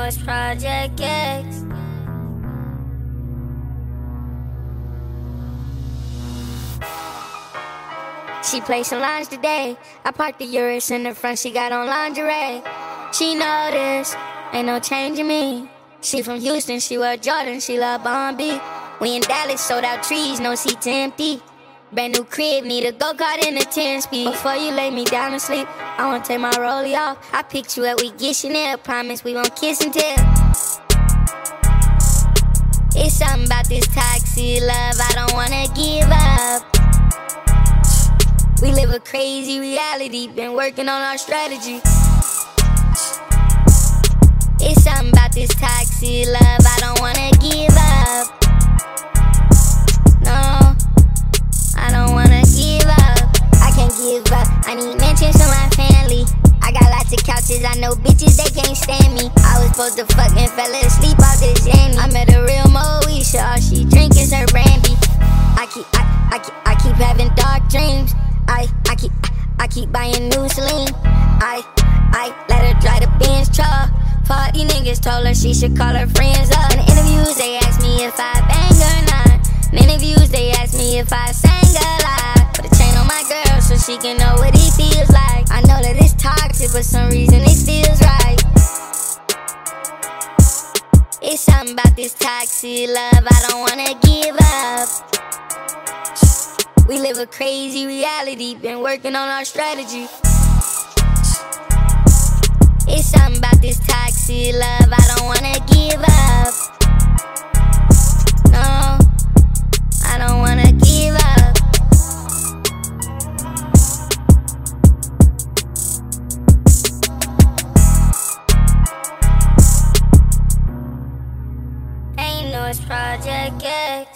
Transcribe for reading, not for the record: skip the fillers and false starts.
it's Project X. She played some lines today. I parked the Urus in the front, she got on lingerie. She noticed, ain't no change in me. She from Houston, she wear Jordan, she love Bombi. We in Dallas, sold out trees, no seats empty. Brand new crib, need a go-kart in a 10-speed. Before you lay me down to sleep, I wanna take my rollie off. I picked you up, we get Chanel. Promise we won't kiss and tell. It's something about this toxic love I don't wanna give up. We live a crazy reality, been working on our strategy. It's something about this toxic love I don't wanna give up. No, I don't wanna give up. I can't give up, I need mentions from my family. I got lots of couches, I know bitches, they can't stand me. I was supposed to fuck and fell asleep off this Jamie. I met a real Moesha, all she drink is her brandy. I keep having dark dreams. I keep buying new Celine. I let her drive the Benz truck. Party niggas told her she should call her friends up. In interviews they ask me if I bang or not. In interviews they ask me if I sang a lot. Put a chain on my girl so she can know what it feels like. I know that it's toxic, but some reason it feels right. It's something about this toxic love I don't wanna give up. We live a crazy reality, been working on our strategy. It's something about this toxic love I don't wanna give up. No, I don't wanna give up. Ain't no it's Project X.